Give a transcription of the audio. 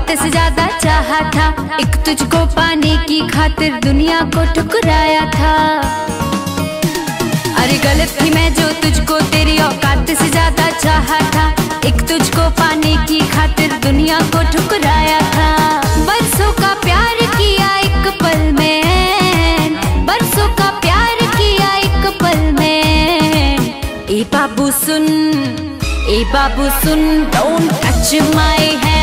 औकात से ज्यादा चाहा था। एक तुझको पाने की खातिर दुनिया को ठुकराया था। अरे गलत थी मैं जो तुझको तेरी औकात से ज्यादा चाहा था। एक तुझको पाने की खातिर दुनिया को ठुकराया था। बरसों का प्यार किया एक पल में, बरसों का प्यार किया एक पल में। ए बाबू सुन, ए बाबू सुन, डोंट टच माय हैंड।